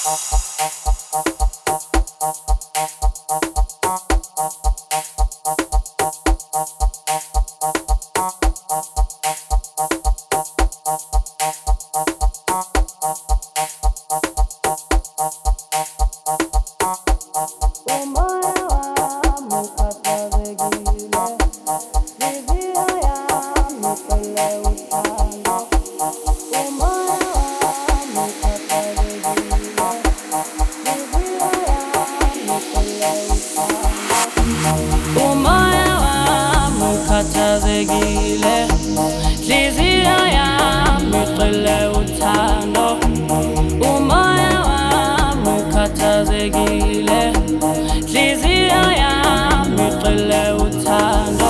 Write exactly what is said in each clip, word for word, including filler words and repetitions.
Khathazekile Hliziyo yami igcwele uthando Umoya wami ukhathazekile Hliziyo yami igcwele uthando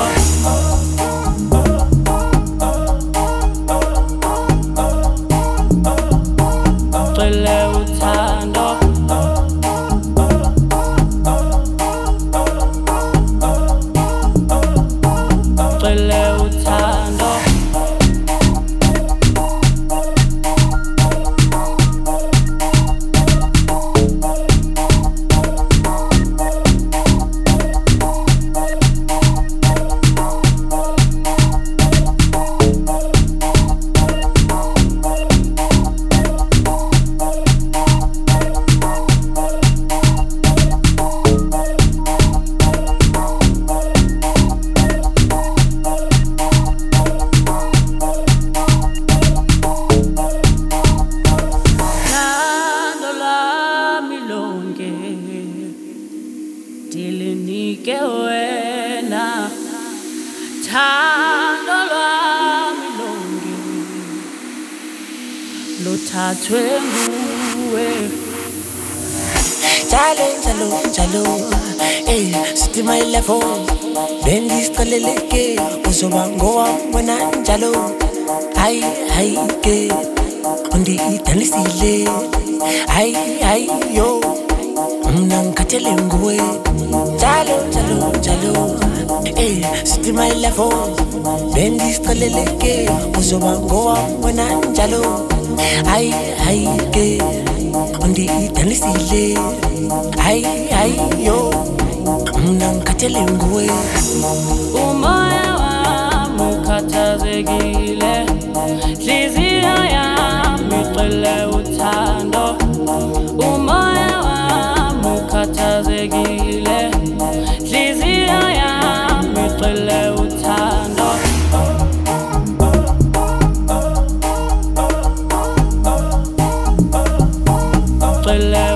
Igcwele uthando Igcwele uthando Dilinike wena thando lwami lonke luthathwe nguwe Njalo njalo njalo eh sitima elevo bengisicaleleke uzoba ngowami wena njalo hayi hayi ke undidanisile hayi hayi yo Mna ngikhathele nguwe njalo njalo njalo eh sitima elevo bengisicaleleke uzoba ngowami wena njalo hayi hayi ke undidanisile hayi hayi yo Mna ngikhathele nguwe Umoya wami ukhathazekile Hliziyo yami igcwele uthando Umoya wami ukhathazekile Hliziyo yami igcwele uthando Igcwele